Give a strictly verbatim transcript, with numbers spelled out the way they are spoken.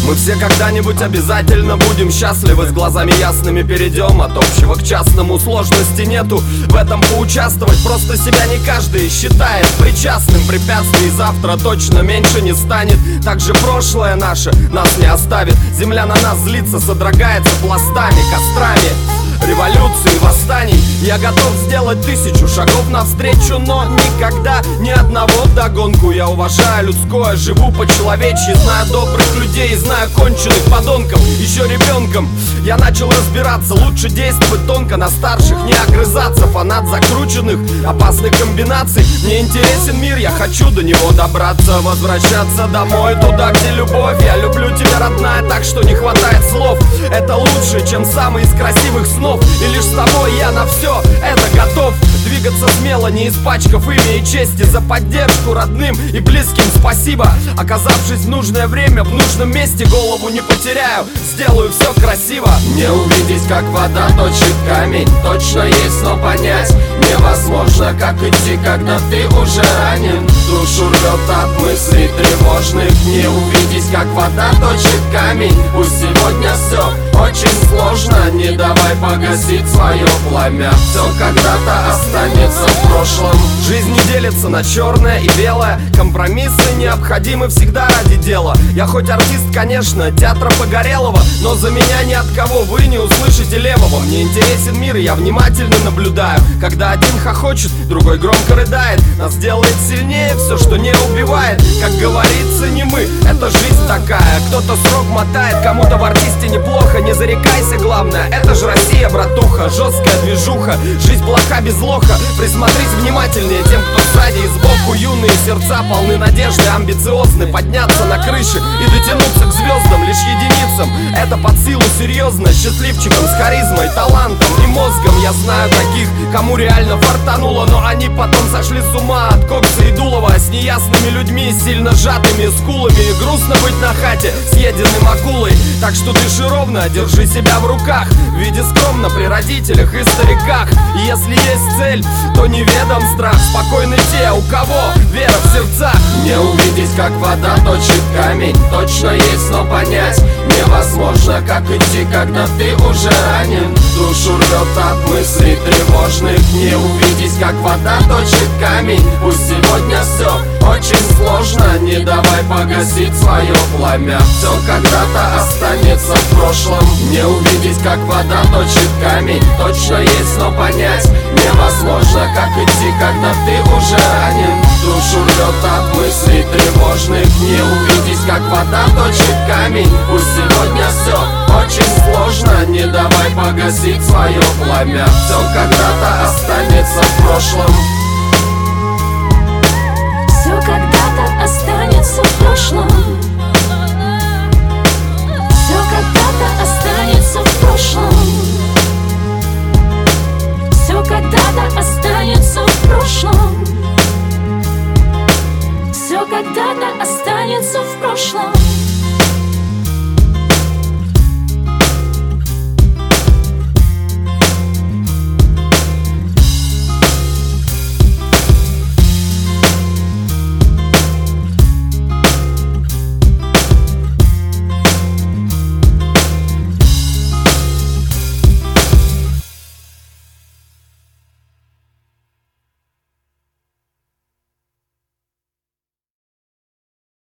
Мы все когда-нибудь обязательно будем счастливы, с глазами ясными перейдем от общего к частному. Сложности нету в этом поучаствовать, просто себя не каждый считает причастным. Препятствий завтра точно меньше не станет, также прошлое наше нас не оставит. Земля на нас злится, содрогается пластами, кострами революции, восстаний. Я готов сделать тысячу шагов навстречу, но никогда ни одного вдогонку. Я уважаю людское, живу по-человечьи, знаю добрых людей, знаю конченых подонков. Еще ребенком я начал разбираться, лучше действовать тонко, на старших не огрызаться. Фанат закрученных, опасных комбинаций. Мне интересен мир, я хочу до него добраться. Возвращаться домой, туда, где любовь. Я люблю тебя, родная, так что не хватает слов. Это лучше, чем самый из красивых снов. И лишь с тобой я на все это готов. Двигаться смело, не испачкав имя и чести. За поддержку родным и близким спасибо. Оказавшись в нужное время, в нужном месте, голову не потеряю, сделаю все красиво. Не увидеть, как вода точит камень, точно есть, но понять невозможно, как идти, когда ты уже ранен. Душу рвет от мыслей тревожных. Не увидеть, как вода точит камень. Пусть сегодня все очень сложно, не давай погасить свое пламя. Все когда-то останется в прошлом. Жизнь не делится на черное и белое. Компромиссы необходимы всегда ради дела. Я хоть артист, конечно, театра Погорелого, но за меня ни от кого вы не услышите левого. Мне интересен мир, и я внимательно наблюдаю. Когда один хохочет, другой громко рыдает. Нас делает сильнее все, что не убивает. Как говорится, не мы, это жизнь такая. Кто-то срок мотает, кому-то в артисте неплохо. Не зарекайся, главное, это же Россия, братуха. Жесткая движуха, жизнь плоха без лоха. Присмотрись внимательнее тем, кто сзади и сбоку. Юные сердца полны надежды, амбициозны. Подняться на крыши и дотянуться к звездам лишь единицам. Это под силу серьезно, счастливчикам с харизмой, талантом и мозгом. Я знаю таких, кому реально фартануло, но они потом сошли с ума от кокса и дулова. С неясными людьми, сильно сжатыми скулами. Грустно быть на хате, съеденным акулой. Так что дыши ровно, держи себя в руках. Види скромно при родителях и стариках. И если есть цель, то неведом страх. Спокойны те, у кого вера в сердцах. Не увидеть, как вода точит камень, точно есть, но понять невозможно, как идти, когда ты уже ранен. Душу рвет от мыслей тревожных. Не увидеть, как вода точит камень. Пусть сегодня все очень сложно, не давай погасить свое пламя. Все когда-то останется в прошлом. Не увидеть, как вода точит камень, точно есть, но понять невозможно, как идти, когда ты уже ранен. Душу рвет от мыслей тревожных. Не увидеть, как вода точит камень. Пусть сегодня все очень сложно, не давай погасить свое пламя. Все когда-то останется в прошлом. Все когда-то останется в прошлом. Все когда-то останется в прошлом. Все когда-то останется в прошлом. Все когда-то останется в прошлом.